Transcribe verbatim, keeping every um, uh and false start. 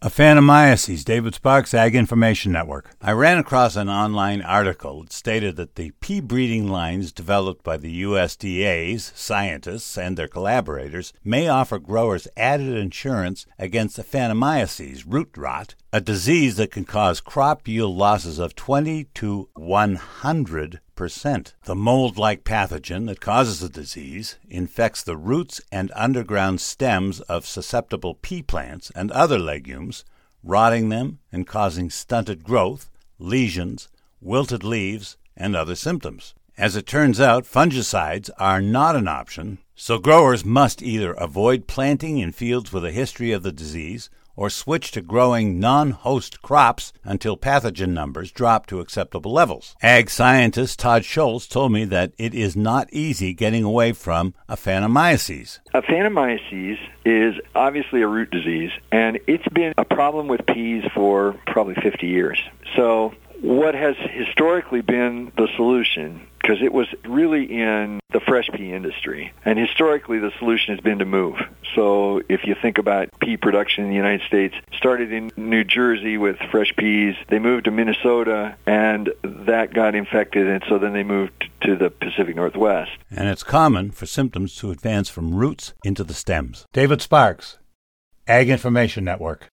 Aphanomyces, David Sparks, Ag Information Network. I ran across an online article that stated that the pea breeding lines developed by the U S D A's scientists and their collaborators may offer growers added insurance against aphanomyces, root rot, a disease that can cause crop yield losses of twenty to one hundred percent. The mold-like pathogen that causes the disease infects the roots and underground stems of susceptible pea plants and other legumes, rotting them and causing stunted growth, lesions, wilted leaves, and other symptoms. As it turns out, fungicides are not an option, so growers must either avoid planting in fields with a history of the disease or switch to growing non-host crops until pathogen numbers drop to acceptable levels. Ag scientist Todd Schultz told me that it is not easy getting away from aphanomyces. Aphanomyces is obviously a root disease, and it's been a problem with peas for probably fifty years. So what has historically been the solution, because it was really in the fresh pea industry, and historically the solution has been to move. So if you think about pea production in the United States, started in New Jersey with fresh peas, they moved to Minnesota, and that got infected, and so then they moved to the Pacific Northwest. And it's common for symptoms to advance from roots into the stems. David Sparks, Ag Information Network.